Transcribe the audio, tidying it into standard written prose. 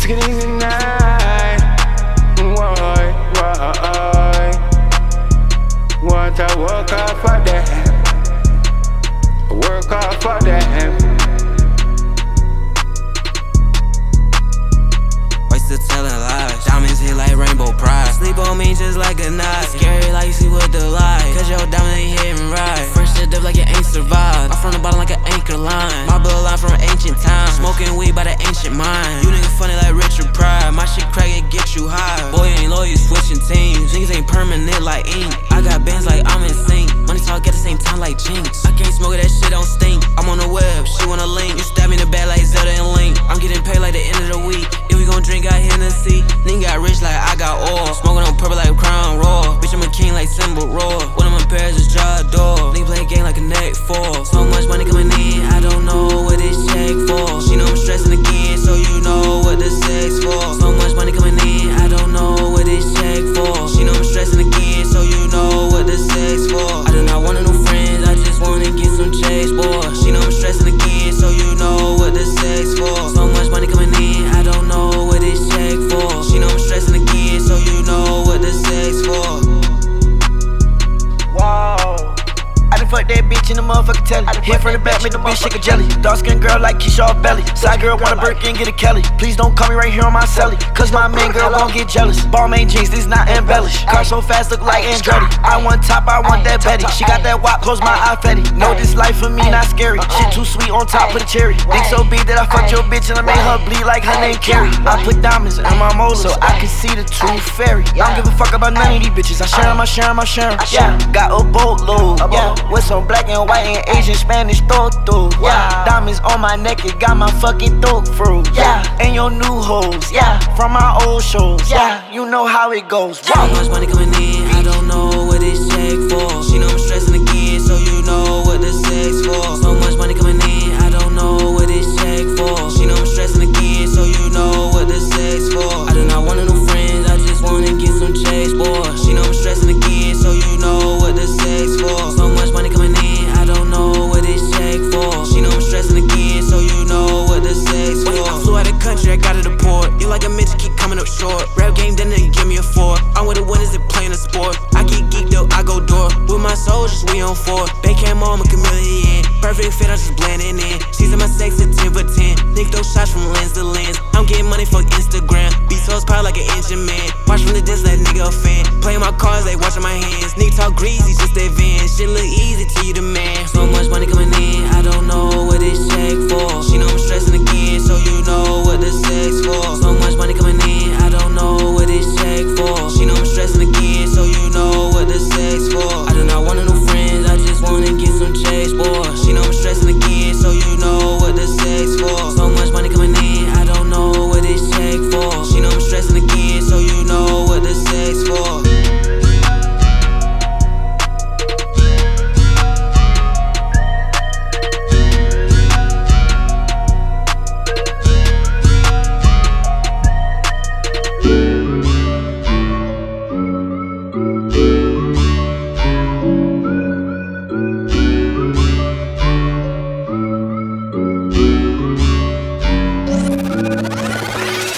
it easy night. Why? Want to work hard for them. Work hard for them. Why still telling lies? Diamonds hit like rainbow pride. Sleep on me just like a knife. Scary like you see with the light. Cause your diamond ain't hitting right. Fresh to death like it ain't survived. I'm from the bottom like an anchor line. My bloodline from ancient times. Smoking weed by the ancient mind. You niggas funny like Richard Pryor. My shit crack, it get you high. Boy, ain't loyal, you switching teams. Niggas ain't permanent like ink. I got bands like I'm in sync. Money talk at the same time like Jinx. I can't smoke it, that shit don't stink. I'm on the web, she want a link. You stab me in the back like Zelda and Link. I'm getting paid like the end of the week. If we gon' drink, I Hennessy. Nigga got rich like I got oil. Smoking on purple like Crown Royal. Bitch, I'm a king like Symbol Roar. One of my pairs is jaw door. Nigga play a game like a neck fall. So much money coming in, I don't know what this check for. She know I'm stressing again, so you know what the sex for. So much money coming in, I don't know what this check for. She know I'm stressing again, so you know what the sex for. I do not want no friends, I just wanna get some checks, boy. She know I'm stressing again, so you know what the sex for. So much money coming in, I don't know what this check for. She know I'm stressing again, so you know what the sex for. Whoa. I done fuck that bitch in the motherfucking telly. Hit from the back, make the bitch shake a jelly. Dark skin girl like Keisha Belly. Side girl wanna Birkin, get a Kelly. Please don't call me right here on my celly. Cause my main girl won't get jealous. Ball main jeans, these not embellished. Car so fast, look like Andretti. I want top, I want that Betty. She got that wop, close my eye fatty. Know this life for me not scary. Shit too sweet on top, put a cherry. Dick so big that I fucked your bitch and I made her bleed like her name Carrie. I put diamonds in my molar so I can see the tooth fairy. I don't give a fuck about none of these bitches. I share 'em, I share 'em, I share 'em. Yeah, got a boatload. Yeah, with some black and white and Asian, Spanish through. Yeah, diamonds on my neck, it got my fucking throat froze. Yeah, and your new hoes. Yeah, from my old shows. Yeah, you know how it goes. So much money coming in, I don't know what this check for. She know I'm stressing again, so you know what the sex for. So much money coming in, I don't know what this check for. She know I'm stressing again, so you know what the sex for. I do not want no friends, I just wanna get some checks, boy. She know I'm stressing again, so you know what the sex for. So much money coming in, I don't know what this check for. She know I'm stressing again, so you know what the sex for. I flew out of the country, I got to the port. You like a midget, keep coming up short. Rap game, then they give me a 4. I'm with the winners that playing a sport. I get geeked up, I go door. With my soldiers, we on 4. They came on, I'm a chameleon. Perfect fit, I'm just blending in. She's in my sex at 10 for 10. Nick those shots from lens to lens. I'm getting money for Instagram. Beat so power like an engine man. Watch from the distance, that nigga a fan. Playing my cards, they watching my hands. Nick talk greasy, just advance. Shit look easy till you the man. So much money coming in, I don't know what this check for. She know I'm stressing again,